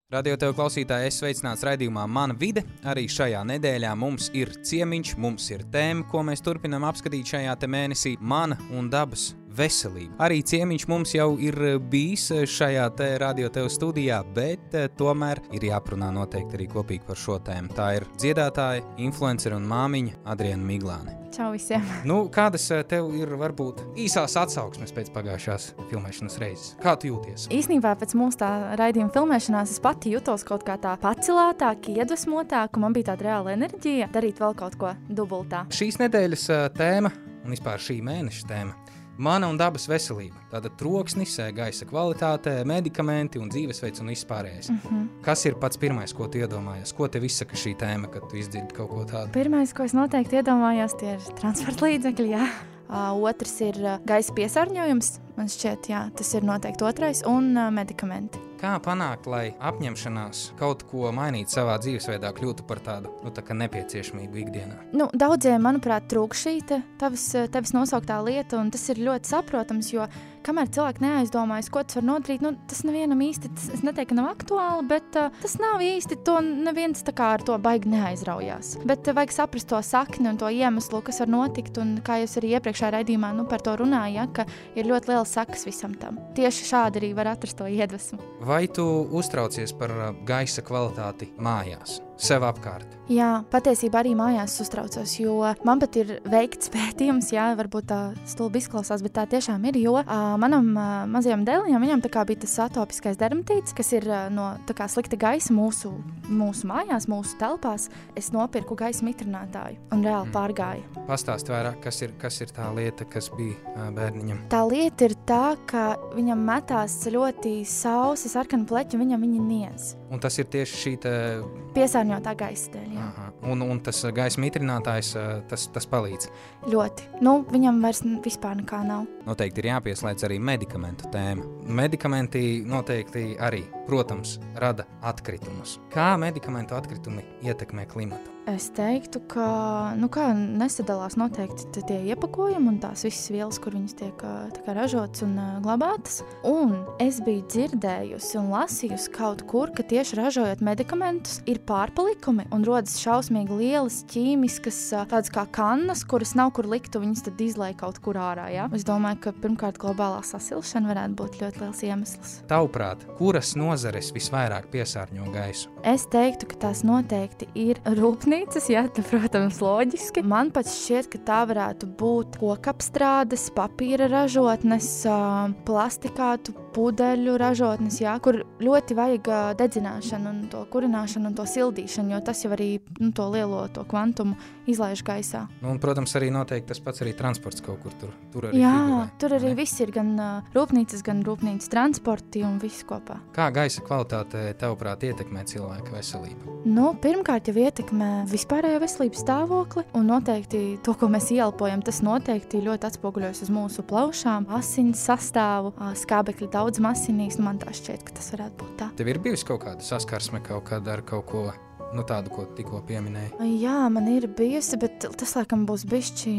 Radio tev klausītāji, es sveicināts raidījumā Mana vide. Arī šajā nedēļā mums ir ciemiņš, mums ir tēma, ko mēs turpinām apskatīt šajā te mēnesī – mana un dabas veselība. Arī ciemiņš mums jau ir bijis šajā te radio tev studijā, bet tomēr ir jāprunā noteikti arī kopīgi par šo tēmu. Tā ir dziedātāja, influencera un māmiņa Adriana Miglāne. Čau visiem! Kādas tev ir varbūt īsās atsauksmes pēc pagājušās filmēšanas reizes? Kā tu jūties? Īsnībā pēc mūsu tā raidījuma filmēšanās es pati jutos kaut kā tā pacelātāk, iedvesmotāk, un man bija tāda reāla enerģija darīt vēl kaut ko dubultā. Šīs nedēļas tēma un vispār šī mēneša tēma – mana un dabas veselība. Tātad troksnis, gaisa kvalitāte, medikamenti un dzīvesveids un vispārējais. Kas ir pats pirmais, ko tu iedomājies? Ko tev izsaka šī tēma, kad tu izdzirdi kaut ko tādu? Pirmais, ko es noteikti iedomājos, tie ir transporta līdzekļi, jā. Otrs ir gaisa piesārņojums, man šķiet, jā, tas ir noteikti otrais, un medikamenti. Kā panākt, lai apņemšanās kaut ko mainīt savā dzīvesveidā kļūtu par tādu, tā kā nepieciešamību ikdienā? Daudziem, manuprāt, trūk šī tevis nosauktā lieta, un tas ir ļoti saprotams, jo kamēr cilvēki neaizdomājas, ko tas var nodarīt, tas nevienam īsti, es neteiktu, ka nav aktuāli, bet tas nav īsti, to neviens tā kā ar to baigi neaizraujās. Bet vajag saprast to sakni un to iemeslu, kas var notikt, un kā jūs arī iepriekšā raidījumā par to runāja, ka ir ļoti liels sakas visam tam. Tieši šādi arī var atrast to iedvesmu. Vai tu uztraucies par gaisa kvalitāti mājās, sev apkārt? Jā, patiesībā arī mājās uztraucos, jo man pat ir veikts pētījums, jā, varbūt tā stulbi izklausās, bet tā tiešām ir, jo manam mazajam dēliņam, viņam tā kā bija tas atopiskais dermatīts, kas ir no tā kā slikta gaisa mūsu mājās, mūsu telpās. Es nopirku gaisa mitrinātāju un reāli pārgāju. Pastāst vairāk, kas ir tā lieta, kas bija bērniņam? Tā lieta ir tā, ka viņam metās ļoti sausi, sarkani pleķi, viņam viņa niez. Un tas ir tieši šī piesārņotā gaisa dēļ, jā. Aha. Un tas gaisa mitrinātājs, tas palīdz? Ļoti. Viņam vairs vispār nekā nav. Noteikti ir jāpieslēdz arī medikamentu tēma. Medikamenti noteikti arī, protams, rada atkritumus. Kā medikamentu atkritumi ietekmē klimatu? Es teiktu, ka nesadalās noteikti tie iepakojumi un tās visas vielas, kur viņas tiek ražotas un glabātas. Un es biju dzirdējusi un lasījusi kaut kur, ka tieši ražojot medikamentus ir pārpalikumi un rodas šausmīgi lielas ķīmiskas tādas kā kannas, kuras nav kur likt, viņas tad izlēja kaut kur ārā. Ja? Es domāju, ka pirmkārt globālā sasilšana varētu būt ļoti liels iemesls. Tavuprāt, kuras nozares visvairāk piesārņo gaisu? Es teiktu, ka tās noteikti ir rūpnīcas, jā, protams, loģiski. Man pat šķiet, ka tā varētu būt kokapstrādes, papīra ražotnes, plastikātu pudeļu ražotnes, jā, kur ļoti vajag dedzināšanu un to kurināšanu un to sildīšanu, jo tas jau arī to lielo to kvantumu izlaiž gaisā. Un, protams, arī noteikti tas pats arī transports kaut kur tur arī jā, figurē. Tur arī viss ir gan rūpnīcas, gan rūpnīcas transporti un viss kopā. Kā gaisa kvalitāte tavuprāt ietekmē cilvēka veselību? Pirmkārt jau ietekmē vispārējo veselības stāvokli un noteikti to, ko mēs ieelpojam, tas noteikti ļoti atspoguļojas uz mūsu plaušām, asins sastāvu, skābekļa daudzuma asinīs. Man tā šķiet, ka tas varētu būt tā. Tev ir bijusi kaut kāda saskarsme kaut kad ar kaut ko tādu, ko tikko pieminēji? Jā, man ir bijusi, bet tas laikam būs bišķi,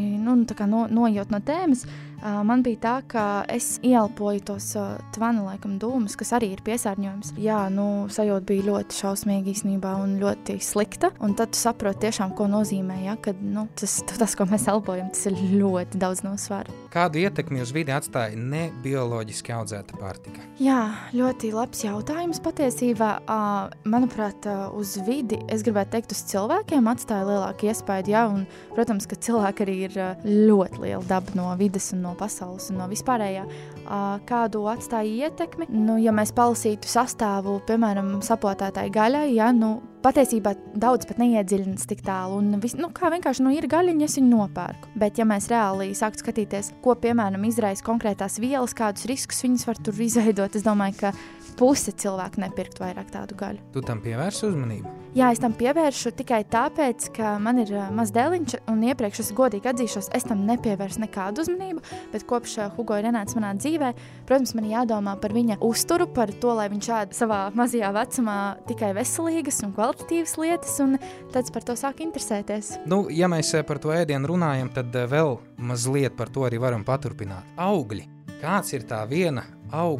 noiet no tēmas. Man bija tā, ka es ieelpoju tos tvana laikam dūmus, kas arī ir piesārņojums. Jā, sajūta bija ļoti šausmīga īstenībā un ļoti slikta. Un tad tu saproti tiešām, ko nozīmē, ja, kad tas, ko mēs elpojam, tas ir ļoti daudz no svara. Kādu ietekmi uz vidi atstāja nebioloģiski audzēta pārtika? Jā, ļoti labs jautājums patiesībā. Manuprāt, uz vidi, es gribētu teikt, uz cilvēkiem atstāja lielāku iespaidu, jā, un, protams, ka cilvēki arī ir ļoti liela daba no vides un no pasaules un no vispārējā. Kādu atstāja ietekmi? Ja mēs palasītu sastāvu, piemēram, sapotētāji gaļai, jā, patiesībā daudz pat neiedziļinas tik tālu, un kā vienkārši ir gaļiņa, es viņu nopērku. Bet ja mēs reāli sāktu skatīties, ko, piemēram, izraisa konkrētās vielas, kādus riskus viņas var tur izveidot, es domāju, ka puse cilvēku nepirkt vairāk tādu gaļu. Tu tam pievērsi uzmanību? Jā, es tam pievēršu tikai tāpēc, ka man ir maz dēliņš, un iepriekš es godīgi atzīšos, es tam nepievērsu nekādu uzmanību, bet kopš Hugo ir ienācis manā dzīvē, protams, man jādomā par viņa uzturu, par to, lai viņš ēd savā mazajā vecumā tikai veselīgas un kvalitatīvas lietas, un tad par to sāk interesēties. Ja mēs par to ēdienu runājam, tad vēl mazliet par to arī varam paturpināt. Augļi. Kāds ir tā viena augļa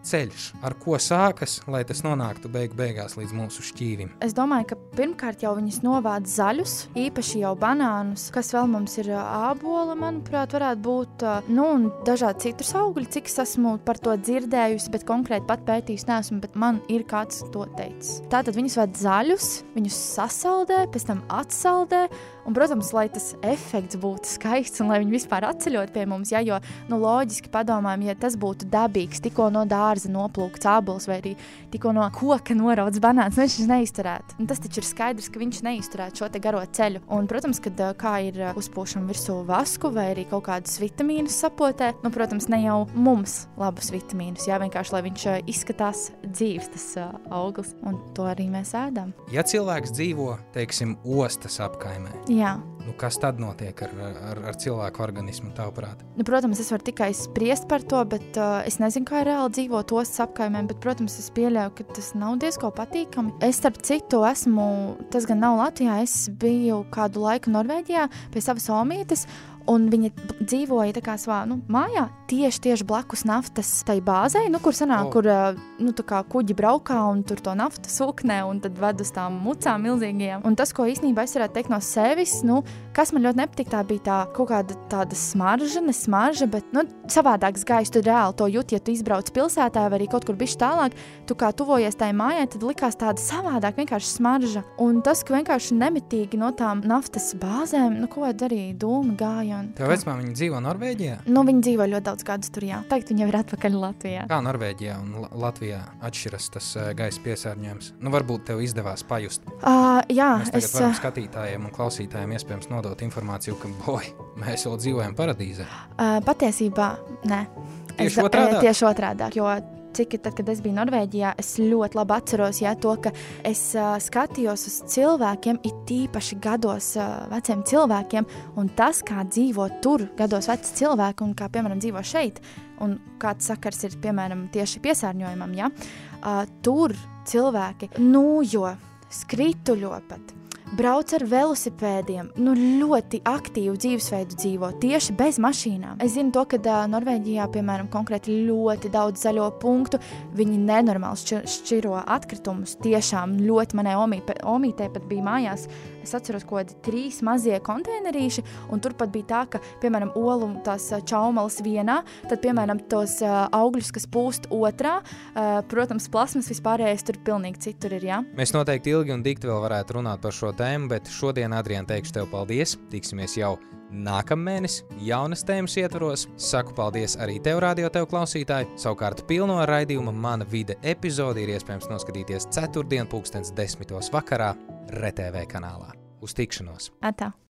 ceļš, ar ko sākas, lai tas nonāktu beigās līdz mūsu šķīvim? Es domāju, ka pirmkārt jau viņas novāc zaļus, īpaši jau banānus, kas vēl mums ir ābola, manuprāt, varētu būt, un dažādi citrus augļi, cik es esmu par to dzirdējusi, bet konkrēti pat pētījusi neesmu, bet man ir kāds to teicis. Tātad viņas ved zaļus, viņus sasaldē, pēc tam atsaldē, un, protams, lai tas efekts būtu skaists un lai viņi vispār atceļot pie mums, ja, jo, loģiski padomājam, ja tas būtu dabīgs, tikko no dārza noplūkts ābols vai arī tikko no koka norauts banāns, viņš neizturētu. Un tas taču ir skaidrs, ka viņš neizturētu šo te garo ceļu. Un, protams, kad kā ir uzpūšana virsū vasku vai arī kaut kādas vitamīnus sapotē, protams, ne jau mums labus vitamīnus, jā, vienkārši, lai viņš izskatās dzīves tas auglis, un to arī mēs ēdam. Ja cilvēks dzīvo, teiksim, ostas apkaimē, jā. Kas tad notiek ar cilvēku organismu, tavuprāt? Protams, es varu tikai spriest par to, bet es nezinu, kā reāli dzīvot ostas apkaimēm, bet, protams, es pieļauju, ka tas nav diezko patīkami. Es, starp citu, tas gan nav Latvijā, es biju kādu laiku Norvēģijā pie savas omītes, un viņa dzīvoja tā kā savā mājā, tieši blakus naftas tai bāzei, kur sanāk, kur tā kā kuģi braukā un tur to naftu sūknē un tad ved uz tām mucām milzīgajām. Un tas, ko īstenībā es varētu teikt no sevis, kas man ļoti nepatīk, tā bija tā kaut kāda tāda smarža, bet savādāks gājis, tu reāli to jūt, ja tu izbrauc pilsētā vai arī kaut kur bišķi tālāk, tu kā tuvojies tai mājai, tad likās tāda savādāk vienkārši smarža. Un tas, ka vienkārši nemitīgi no tām naftas bāzēm, ko darīja, dūmi gāja. Tev vecmā viņa dzīvo Norvēģijā? Viņa dzīvo ļoti daudz gadus tur, jā. Tagad viņa ir atpakaļ Latvijā. Kā Norvēģijā un Latvijā atšķiras tas gaisa piesārņojums? Varbūt tev izdevās pajust. Jā. Mēs tagad varam skatītājiem un klausītājiem iespējams nodot informāciju, ka, mēs vēl dzīvojam paradīzē. Patiesībā, nē. Tieši otrādāk? Tieši otrādāk, jo tad, kad es biju Norvēģijā, es ļoti labi atceros, to, ka es skatījos uz cilvēkiem, it īpaši gados veciem cilvēkiem, un tas, kā dzīvo tur gados veci cilvēki, un kā, piemēram, dzīvo šeit, un kāds sakars ir, piemēram, tieši piesārņojumam, tur cilvēki, jo skrituļo pat, brauc ar velosipēdiem, ļoti aktīvu dzīvesveidu dzīvo, tieši bez mašīnām. Es zinu to, ka Norvēģijā, piemēram, konkrēti ļoti daudz zaļo punktu, viņi nenormāli šķiro atkritumus, tiešām ļoti manai omītei pat bija mājās, es atceros kaut kādi 3 mazie konteinerīši, un tur pat bija tā, ka, piemēram, olu tās čaumalas vienā, tad, piemēram, tos augļus, kas pūst otrā, protams, plasmas vispārējais tur pilnīgi citur ir, jā. Mēs noteikti ilgi un dikti vēl varētu runāt par šo tēmu, bet šodien, Adrian, teikšu tev paldies. Tiksimies jau nākamēnes, jaunas tēmas ietvaros. Saku paldies arī tev, radio tev klausītāji. Savukārt pilno raidījuma Mana vide epizodi ir iespējams noskatīties 4. 10. vakarā RTV kanālā. Uz tikšanos! Atā!